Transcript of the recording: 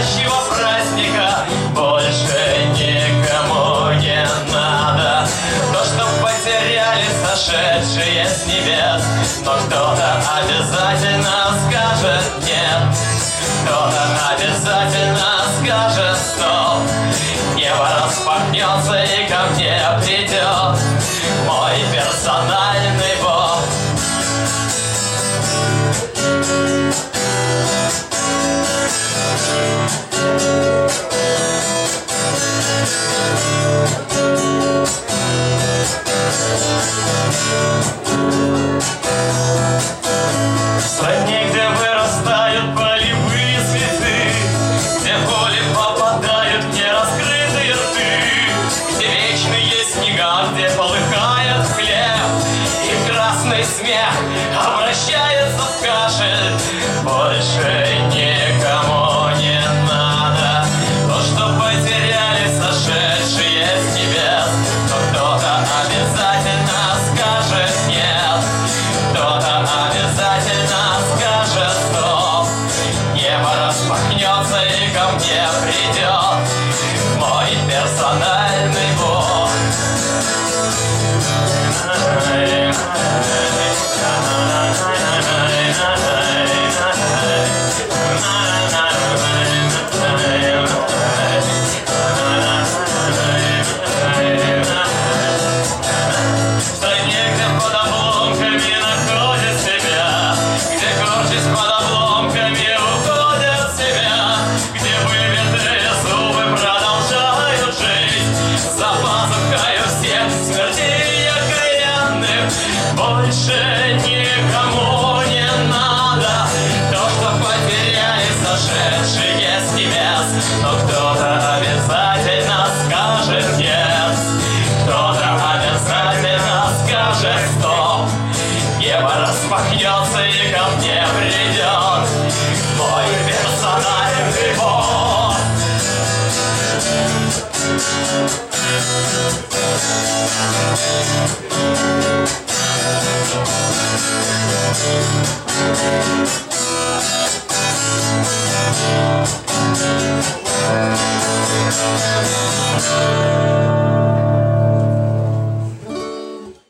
настоящего праздника больше никому не надо. То, что потеряли сошедшие с небес, но кто-то обязательно скажет нет. Кто-то обязательно скажет стоп. Небо распахнется и ко мне придет мой персональный бог. В стране, где вырастают полевые цветы, где в поле попадают нераскрытые рты, где вечные снега, где полыхает хлеб, и красный смех обращается в кашель. Больше никому не надо то, что потеряли сошедшие с небес, но кто-то обязательно скажет нет. Кто-то обязательно скажет стоп. Небо распахнется и ко мне придет мой персональный бог. В стране, где под обломками находит себя, где корчась под обломками уходят в себя, где выбитые зубы продолжают жить за пазухою всех смертей окаянных. Больше никому не надо то, что потеряли сошедшие с небес, но кто-то обязательно скажет нет. Кто-то обязательно скажет стоп. Небо распахнется и ко мне придет мой персональный бог.